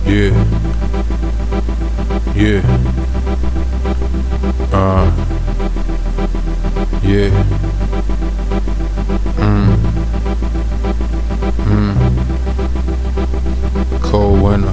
Yeah. Yeah. Yeah. Cold winter.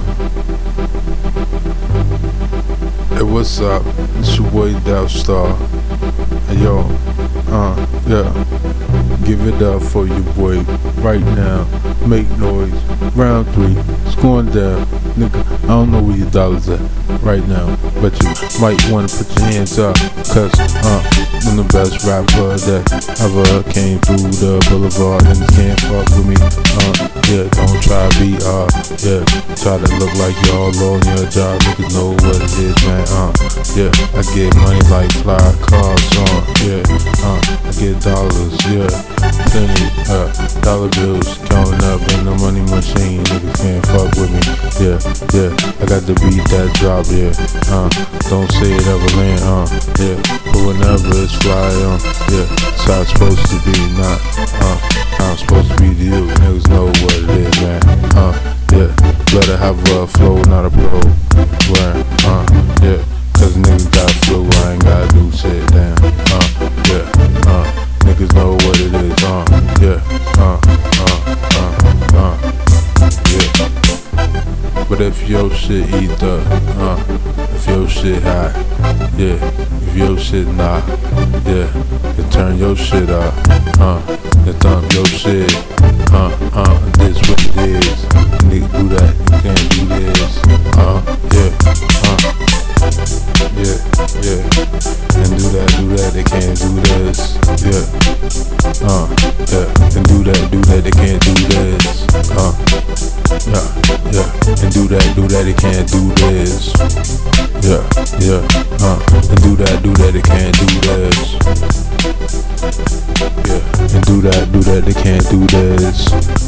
Hey, what's up? It's your boy Death Star. Hey, yo. Yeah. Give it up for your boy right now. Make noise. Round 3. It's going down. Nigga, I don't know where your dollars at right now, but you might wanna put your hands up, cause I'm the best rapper that ever came through the boulevard. Niggas can't fuck with me. Yeah, don't try to be yeah, try to look like y'all on your job. Niggas know what it is, man. Yeah, I get money like fly cars, yeah, I get dollars, yeah, plenty, dollar bills counting up in the money machine. Niggas can't fuck with me, yeah, I got to beat that drop, yeah, don't say it ever land, yeah, but whenever it's fly, yeah, it's how it's supposed to be, not, how I'm supposed to be to you. Niggas know what it is, man, yeah, better have a flow, not a program, yeah, cause niggas got flow, I ain't gotta do shit, damn, yeah, niggas know what it is, yeah, yeah. But if your shit ether, if your shit high, yeah, if your shit not, yeah, you turn your shit up, you thump your shit, this what it is, nigga do that, you can't do this, yeah, and do that, they can't do this, yeah, and do that, they can't do this, yeah, and do that, they can't do this, yeah, and do that, they can't do this, yeah, and do that, they can't do this,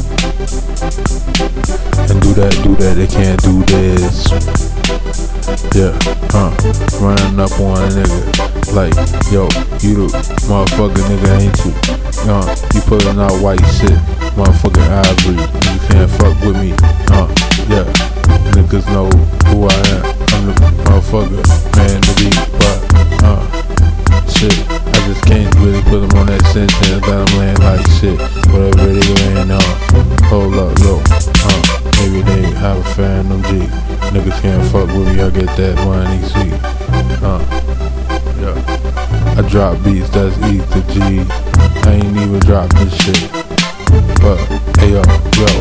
and do that, they can't do this, yeah, running up on a nigga, like, yo, you the motherfucker nigga, ain't you? You pulling out white shit, motherfucking ivory, you can't fuck with me, yeah, niggas know who I am, I'm the motherfucker, man, the beat, but, shit, I just can't really put them on that sentence, let them land like shit, whatever they land on, hold up, yo, maybe they have a fan of G, niggas can't fuck with me, I get that money, see, yeah, I drop beats, that's E to G, I ain't even drop this shit, but, hey yo,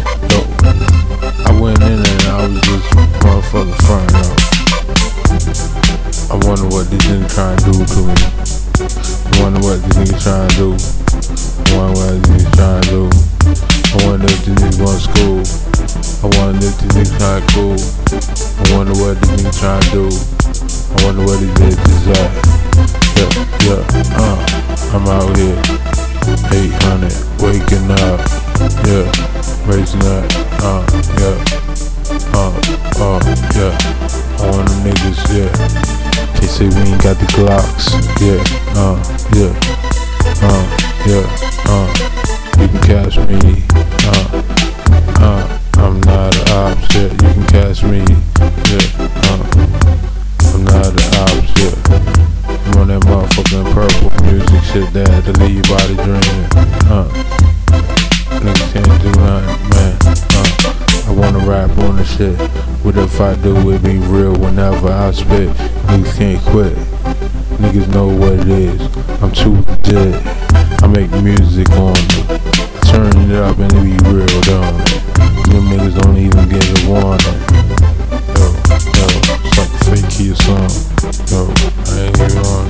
I went in and I was just motherfucking frontin' out. I wonder what these niggas trying to do to me. I wonder what these niggas trying to do. I wonder what these niggas trying to do. I wonder if these niggas going to school. I wonder if these niggas kinda cool. I wonder what these niggas trying to do. I wonder where these bitches at. Yeah, I'm out here. 800, waking up. Yeah, raising up. Yeah, on them niggas, yeah. They say we ain't got the Glocks, yeah, you can catch me, I'm not an ops, yeah, you can catch me, yeah, I'm not an ops, yeah, I'm on that motherfucking purple music shit that had to leave your body dreaming, niggas can't do nothing, man, I wanna rap on the shit. What if I do it be real whenever I spit? Niggas can't quit. Niggas know what it is. I'm too legit. I make music on it. I turn it up and it be real dumb. Them niggas don't even give a warning. Yo, it's like a fake key or something. Yo, I ain't even on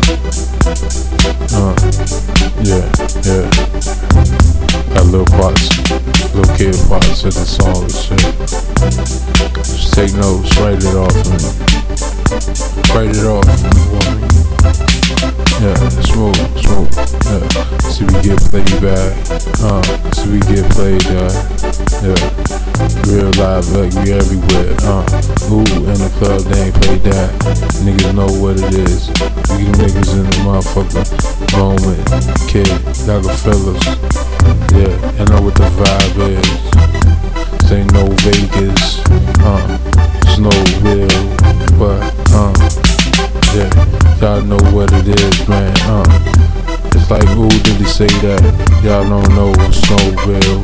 it. Yeah. Got little parts, little kid parts of the song and shit. Just take notes, write it off for me. Write it off for me, woman. Yeah, smooth, yeah. See we get played back, see we get played, yeah. Real live like we everywhere, Ooh, in the club they ain't played that. Niggas know what it is. These niggas in the motherfucker moment, kid, Rockefellas. Yeah, I know what the vibe is. This ain't no Vegas, it's Snowville, but yeah, y'all know what it is, man. It's like, who did he say that? Y'all don't know Snowville.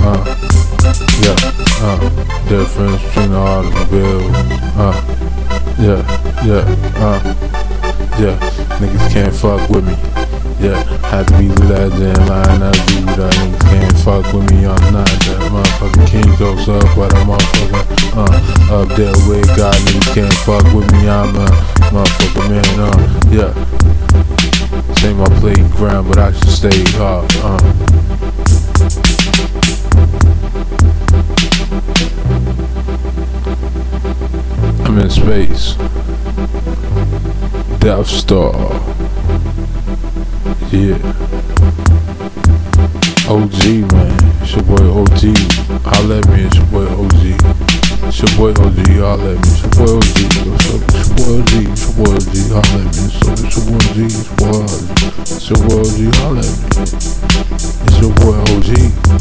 Yeah, difference between the automobile. Yeah, niggas can't fuck with me. Yeah, had to be the legend, line up, dude, niggas can't fuck with me. I'm not that motherfucking king goes up, but I'm motherfucking up there with God, niggas can't fuck with me. I'm a motherfucking man. Yeah, say my playground, but I should stay hard. I'm in space. Death Star. Yeah. OG, man. It's your boy OG. Holla at me, it's your boy OG. It's your boy OG, holla at me. It's your boy OG. It's your boy OG. It's your boy OG, holla at me. It's your boy OG. It's your boy OG. It's your boy OG, holla at me. It's your boy OG.